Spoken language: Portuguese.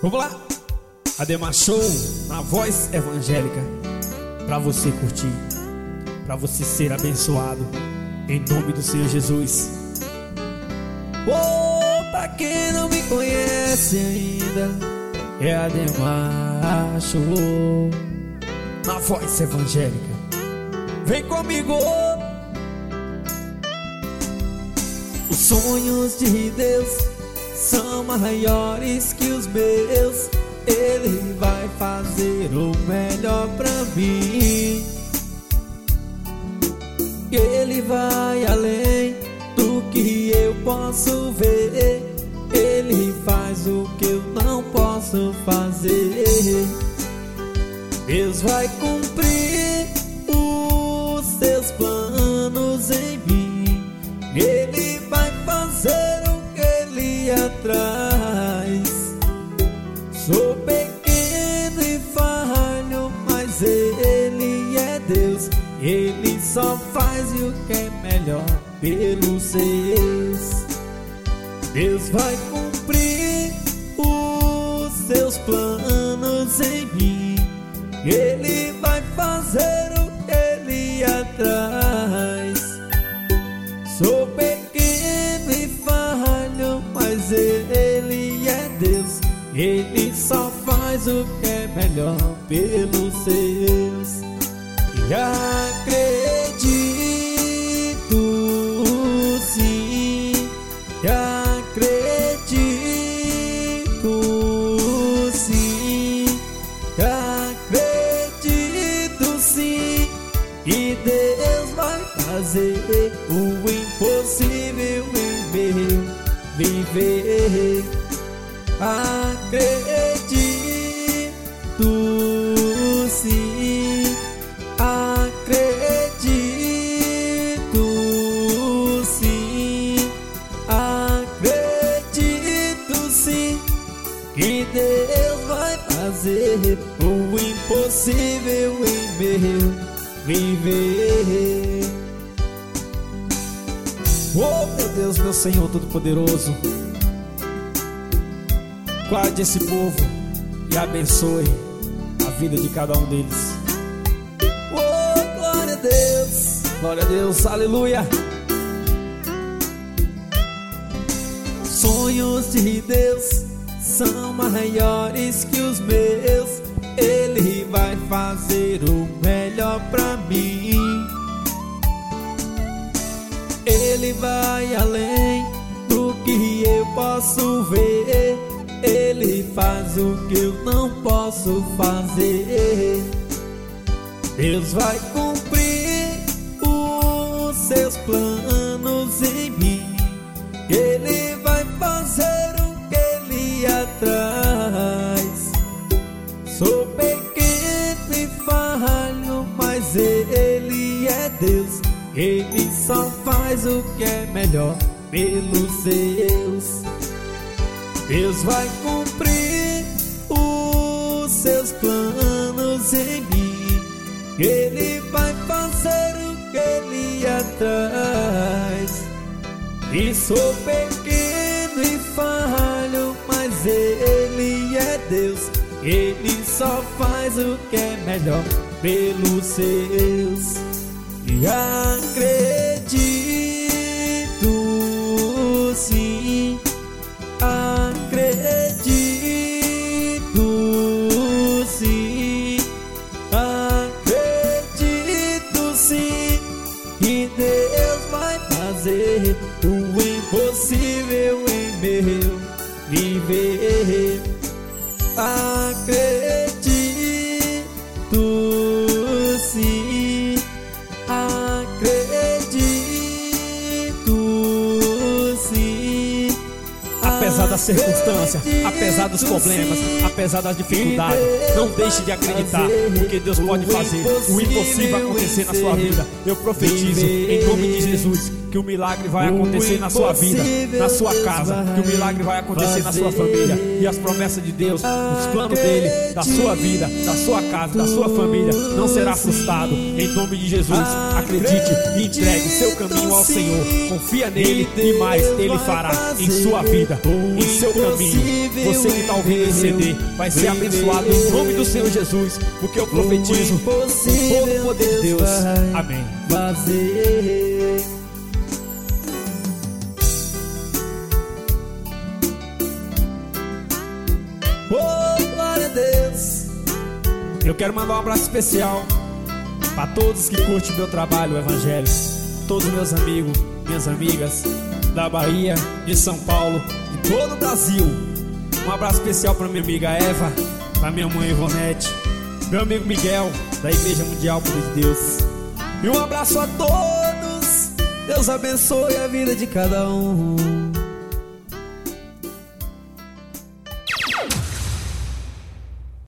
Vamos lá, Ademar Show na voz evangélica, pra você curtir, pra você ser abençoado, em nome do Senhor Jesus. Oh, pra quem não me conhece ainda, é Ademar Show na voz evangélica. Vem comigo. Os sonhos de Deus são maiores que os meus. Ele vai fazer o melhor pra mim. Ele vai além do que eu posso ver. Ele faz o que eu não posso fazer. Deus vai cumprir os seus planos em mim. Ele vai fazer o que Ele atrás. Sou pequeno e falho, mas Ele é Deus. Ele só faz o que é melhor pelos seus. Deus vai cumprir os seus planos em mim. Ele vai fazer o que Ele atrás. Sou pequeno e falho, mas Ele é Deus. Ele só faz o que é melhor pelos seus. E acredito sim, e acredito sim, e acredito sim, que Deus vai fazer o impossível em meu viver. Acredito sim, acredito sim, acredito sim, que Deus vai fazer o impossível em meu viver. Oh, meu Deus, meu Senhor Todo-Poderoso, guarde esse povo e abençoe a vida de cada um deles. Oh, glória a Deus, aleluia. Sonhos de Deus são maiores que os meus. Ele vai fazer o melhor pra mim. Ele vai além do que eu posso ver. Ele faz o que eu não posso fazer. Deus vai cumprir os seus planos em mim. Ele vai fazer o que Ele atrás. Sou pequeno e falho, mas Ele é Deus. Ele só faz o que é melhor pelos seus. Deus vai cumprir os seus planos em mim. Ele vai fazer o que Ele atrás. E sou pequeno e falho, mas Ele é Deus. Ele só faz o que é melhor pelos seus. E acredito sim, acredito sim, acredito sim, que Deus vai fazer o impossível em meu viver. Acredito sim, acredito sim. Apesar da circunstância, apesar dos problemas, apesar das dificuldades, não deixe de acreditar, porque Deus pode fazer o impossível acontecer na sua vida. Eu profetizo em nome de Jesus que o milagre vai acontecer na sua vida, na sua casa, que o milagre vai acontecer na sua família. E as promessas de Deus, os planos dele, da sua vida, da sua casa, da sua família, não será frustrado. Em nome de Jesus, acredite e entregue seu caminho ao Senhor. Confia nele e mais ele fará em sua vida, em seu caminho. Você que está ouvindo esse CD vai ser abençoado em nome do Senhor Jesus, porque eu profetizo com todo o poder de Deus. Amém. Glória a Deus. Eu quero mandar um abraço especial para todos que curtem meu trabalho, o Evangelho. Todos meus amigos, minhas amigas da Bahia, de São Paulo, de todo o Brasil. Um abraço especial para minha amiga Eva, para minha mãe Ivonete, meu amigo Miguel, da Igreja Mundial Poder de Deus. E um abraço a todos. Deus abençoe a vida de cada um.